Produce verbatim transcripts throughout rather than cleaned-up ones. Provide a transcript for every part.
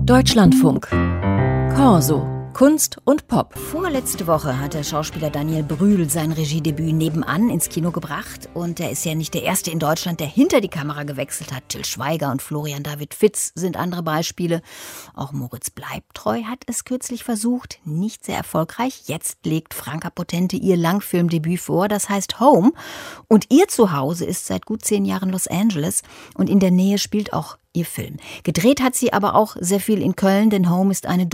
Deutschlandfunk. Corso. Kunst und Pop. Vorletzte Woche hat der Schauspieler Daniel Brühl sein Regiedebüt Nebenan ins Kino gebracht. Und er ist ja nicht der Erste in Deutschland, der hinter die Kamera gewechselt hat. Till Schweiger und Florian David Fitz sind andere Beispiele. Auch Moritz Bleibtreu hat es kürzlich versucht. Nicht sehr erfolgreich. Jetzt legt Franka Potente ihr Langfilmdebüt vor. Das heißt Home. Und ihr Zuhause ist seit gut zehn Jahren Los Angeles. Und in der Nähe spielt auch ihr Film. Gedreht hat sie aber auch sehr viel in Köln, denn Home ist eine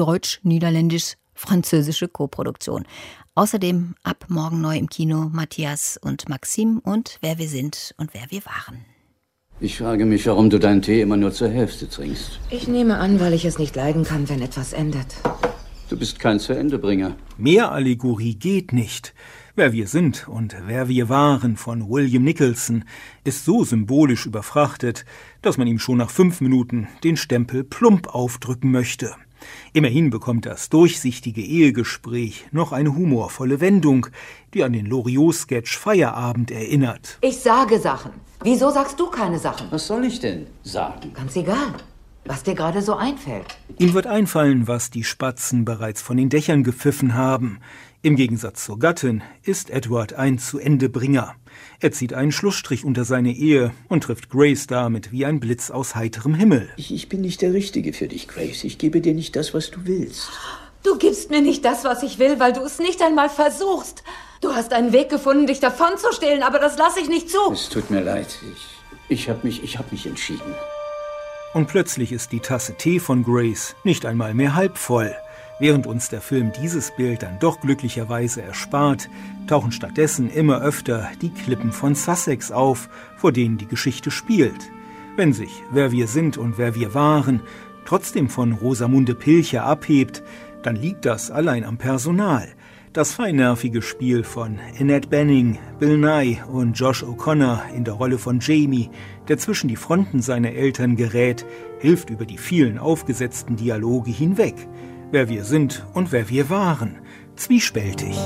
deutsch-niederländisch-französische Koproduktion. Außerdem ab morgen neu im Kino Matthias und Maxim und Wer wir sind und wer wir waren. Ich frage mich, warum du deinen Tee immer nur zur Hälfte trinkst. Ich nehme an, weil ich es nicht leiden kann, wenn etwas endet. Du bist kein Zu-Ende-Bringer. Mehr Allegorie geht nicht. Wer wir sind und wer wir waren von William Nicholson ist so symbolisch überfrachtet, dass man ihm schon nach fünf Minuten den Stempel plump aufdrücken möchte. Immerhin bekommt das durchsichtige Ehegespräch noch eine humorvolle Wendung, die an den Loriot-Sketch Feierabend erinnert. Ich sage Sachen. Wieso sagst du keine Sachen? Was soll ich denn sagen? Ganz egal, was dir gerade so einfällt. Ihm wird einfallen, was die Spatzen bereits von den Dächern gepfiffen haben. Im Gegensatz zur Gattin ist Edward ein Zu-Ende-Bringer. Er zieht einen Schlussstrich unter seine Ehe und trifft Grace damit wie ein Blitz aus heiterem Himmel. Ich, ich bin nicht der Richtige für dich, Grace. Ich gebe dir nicht das, was du willst. Du gibst mir nicht das, was ich will, weil du es nicht einmal versuchst. Du hast einen Weg gefunden, dich davonzustehlen, aber das lasse ich nicht zu. Es tut mir leid. Ich, ich habe mich, ich hab mich entschieden. Und plötzlich ist die Tasse Tee von Grace nicht einmal mehr halb voll. Während uns der Film dieses Bild dann doch glücklicherweise erspart, tauchen stattdessen immer öfter die Klippen von Sussex auf, vor denen die Geschichte spielt. Wenn sich Wer wir sind und wer wir waren trotzdem von Rosamunde Pilcher abhebt, dann liegt das allein am Personal. Das feinnervige Spiel von Annette Bening, Bill Nighy und Josh O'Connor in der Rolle von Jamie, der zwischen die Fronten seiner Eltern gerät, hilft über die vielen aufgesetzten Dialoge hinweg. Wer wir sind und wer wir waren. Zwiespältig.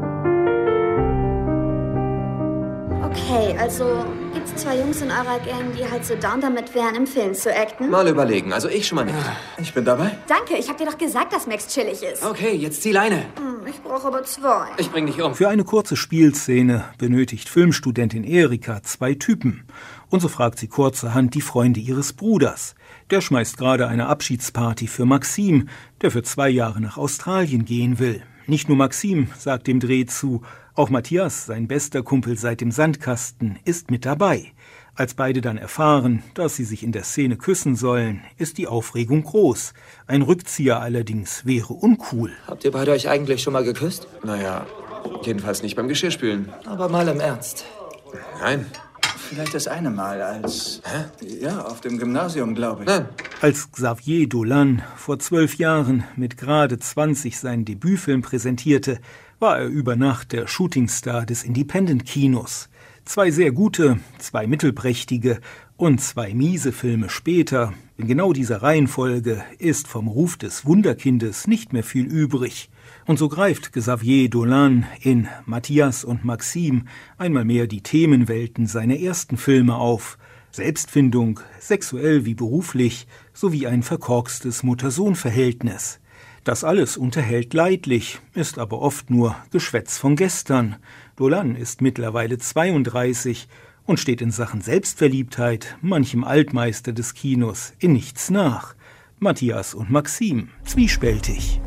Okay, also gibt's zwei Jungs in eurer Gang, die halt so down damit wären, im Film zu acten? Mal überlegen, also ich schon mal nicht. Ich bin dabei. Danke, ich hab dir doch gesagt, dass Max chillig ist. Okay, jetzt zieh Leine. Hm, ich brauche aber zwei. Ich bring dich um. Für eine kurze Spielszene benötigt Filmstudentin Erika zwei Typen. Und so fragt sie kurzerhand die Freunde ihres Bruders. Der schmeißt gerade eine Abschiedsparty für Maxim, der für zwei Jahre nach Australien gehen will. Nicht nur Maxim sagt dem Dreh zu, auch Matthias, sein bester Kumpel seit dem Sandkasten, ist mit dabei. Als beide dann erfahren, dass sie sich in der Szene küssen sollen, ist die Aufregung groß. Ein Rückzieher allerdings wäre uncool. Habt ihr beide euch eigentlich schon mal geküsst? Naja, jedenfalls nicht beim Geschirrspülen. Aber mal im Ernst. Nein. Vielleicht das eine Mal als... Hä? Ja, auf dem Gymnasium, glaube ich. Nein. Als Xavier Dolan vor zwölf Jahren mit gerade zwanzig seinen Debütfilm präsentierte, war er über Nacht der Shootingstar des Independent-Kinos. Zwei sehr gute, zwei mittelprächtige und zwei miese Filme später, in genau dieser Reihenfolge, ist vom Ruf des Wunderkindes nicht mehr viel übrig. Und so greift Xavier Dolan in Matthias und Maxim einmal mehr die Themenwelten seiner ersten Filme auf. Selbstfindung, sexuell wie beruflich, sowie ein verkorkstes Mutter-Sohn-Verhältnis. Das alles unterhält leidlich, ist aber oft nur Geschwätz von gestern. Dolan ist mittlerweile zweiunddreißig und steht in Sachen Selbstverliebtheit manchem Altmeister des Kinos in nichts nach. Matthias und Maxim, zwiespältig.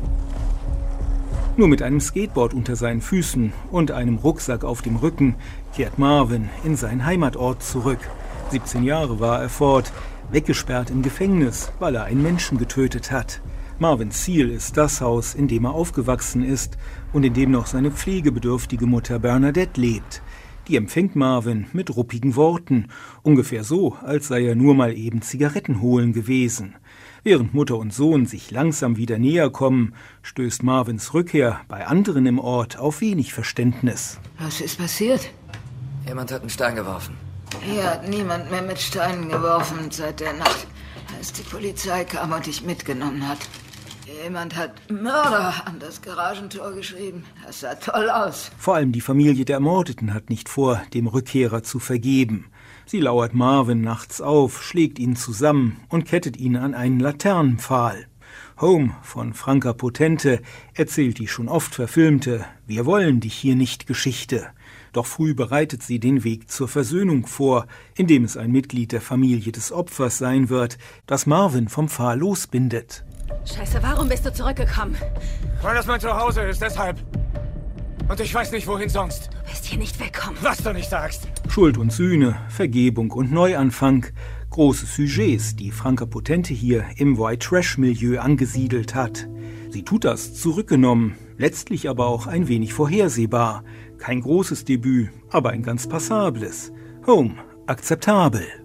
Nur mit einem Skateboard unter seinen Füßen und einem Rucksack auf dem Rücken kehrt Marvin in seinen Heimatort zurück. siebzehn Jahre war er fort, weggesperrt im Gefängnis, weil er einen Menschen getötet hat. Marvins Ziel ist das Haus, in dem er aufgewachsen ist und in dem noch seine pflegebedürftige Mutter Bernadette lebt. Die empfängt Marvin mit ruppigen Worten, ungefähr so, als sei er nur mal eben Zigaretten holen gewesen. Während Mutter und Sohn sich langsam wieder näher kommen, stößt Marvins Rückkehr bei anderen im Ort auf wenig Verständnis. Was ist passiert? Jemand hat einen Stein geworfen. Hier hat niemand mehr mit Steinen geworfen seit der Nacht, als die Polizei kam und dich mitgenommen hat. Jemand hat Mörder an das Garagentor geschrieben. Das sah toll aus. Vor allem die Familie der Ermordeten hat nicht vor, dem Rückkehrer zu vergeben. Sie lauert Marvin nachts auf, schlägt ihn zusammen und kettet ihn an einen Laternenpfahl. Home von Franka Potente erzählt die schon oft verfilmte »Wir wollen dich hier nicht« Geschichte. Doch früh bereitet sie den Weg zur Versöhnung vor, indem es ein Mitglied der Familie des Opfers sein wird, das Marvin vom Pfahl losbindet. Scheiße, warum bist du zurückgekommen? Weil das mein Zuhause ist, deshalb. Und ich weiß nicht, wohin sonst. Du bist hier nicht willkommen. Was du nicht sagst. Schuld und Sühne, Vergebung und Neuanfang. Große Sujets, die Franka Potente hier im White-Trash-Milieu angesiedelt hat. Sie tut das zurückgenommen, letztlich aber auch ein wenig vorhersehbar. Kein großes Debüt, aber ein ganz passables. Home, akzeptabel.